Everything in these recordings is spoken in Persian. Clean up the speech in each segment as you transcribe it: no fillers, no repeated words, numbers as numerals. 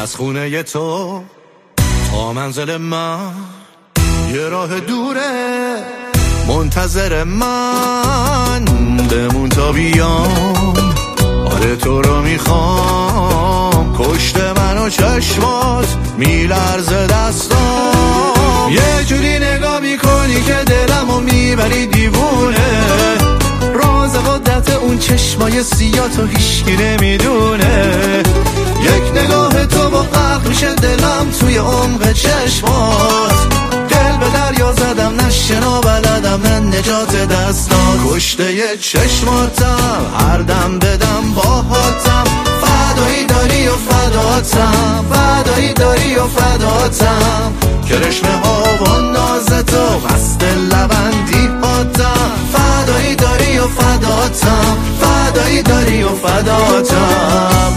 از خونه تو تا منزل من یه راه دوره، منتظر من بمون تا بیام. آره تو رو میخوام، کشت من و چشمات میلرزه دستام. یه جوری نگاه میکنی که دلمو میبری دیوونه، راز قدرت اون چشمای سیاتو هیچکی نمیدونه. یک نگاه تو با غرق میشه دلم توی عمق چشمات. دل به دریا زدم نشنا بلدم نه نجات دستان. کشته ی چشماتم هر دم بدم باهاتم. فدایی داری و فداتم، فدایی داری و فداتم. کرشمه ها و ناز تو مست لبندی هاتم. فدایی داری و فداتم، فدایی داری و فداتم.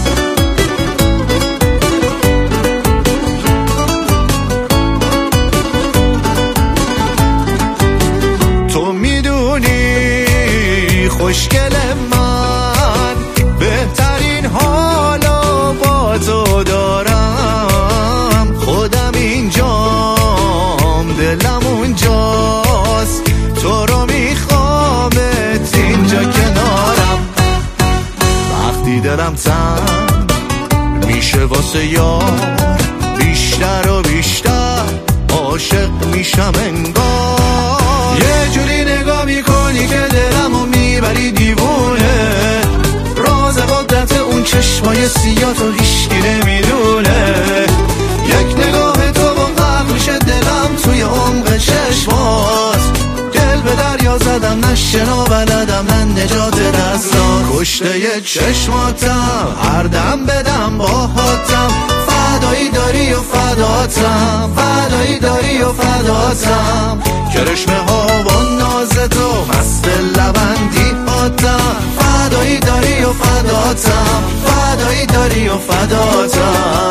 تو میدونی خوشگل من بهترین حالو با تو دارم. خودم اینجام دلم اونجاست، تو رو میخوامت اینجا کنارم. وقتی دلم تنگ میشه واسه یار، بیشتر و بیشتر عاشق میشم انگار. یه جوری نگاه میکنی که دلمو میبری دیوونه، راز قدرت اون چشمای سیاتو هیچکی نمیدونه. یک نگاه تو با غرق میشه دلم توی عمق چشمات. دل به دریا زدم نشنا بلدم نه نجات دستان. کشته ی چشماتم هر دم بدم باهاتم. فدایی داری و فداتم، فدایی داری و فداتم. کرشمه ها و ناز تو مست لبندی هاتم. فدایی داری و فداتم، فدایی داری و فداتم.